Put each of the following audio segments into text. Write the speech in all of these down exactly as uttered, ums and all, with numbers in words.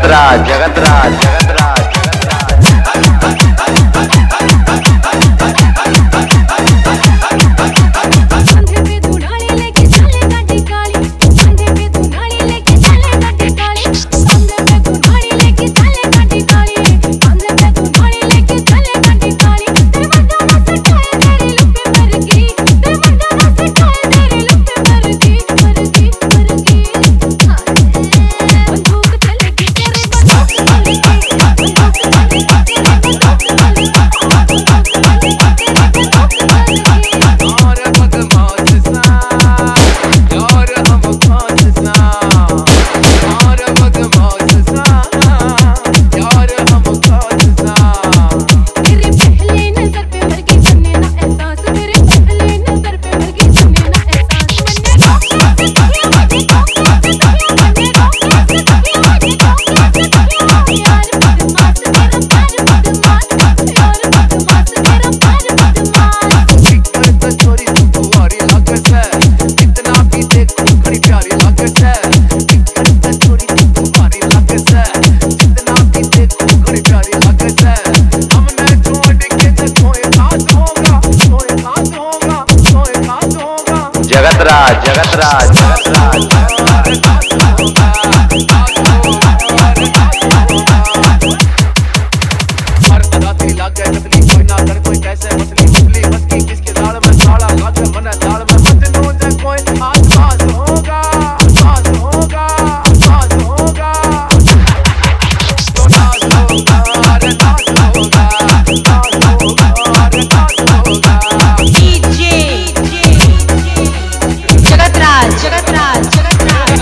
जगतराज जगतराज जगतराज जगतराज जगतराज जगतराज हर अदा तेरी लाग गए कतली कोई ना कर कोई कैसे मसली मसली मस्की किसके दाल में साला लाग मन दाल में मत नो जा कोई आज पास होगा पास होगा पास होगा तो नाज होगा रे नाज होगा नाज होगा रे नाज होगा डीजे जगतराज जगतराज जगतराज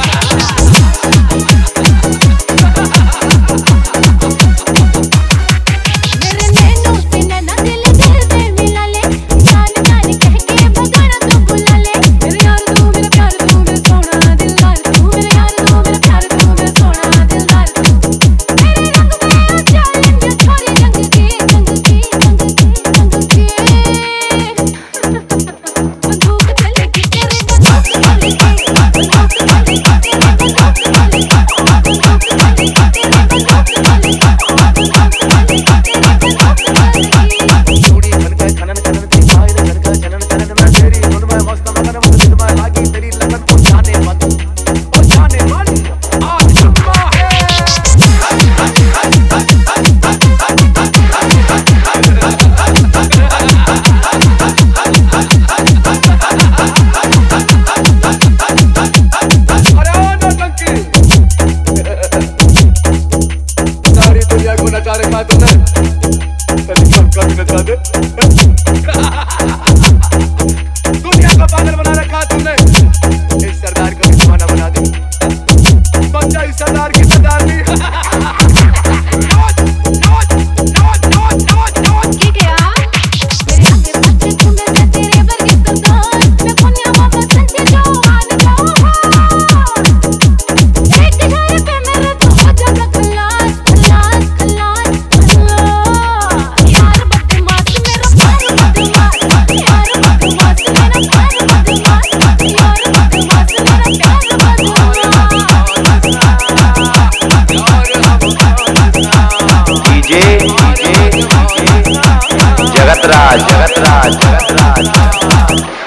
मेरे नैनों से नैना दिल दिल से मिला ले जान जान कह के भगाना तू बुला ले मेरे यार तू मेरा प्यार तू मेरा सोना दिलदार तू मेरे यार तू मेरा प्यार तू मेरा सोना दिलदार मेरे रंग में चैलेंज छोरी रंग के रंग के रंग के रंग के बंदूक चलेगी तेरे दुनिया का पागल बना रखा तूने, इस सरदार का भी दीवाना बना दे, बन जा इस सरदार की सरदारनी। जगतराज जगतराज जगतराज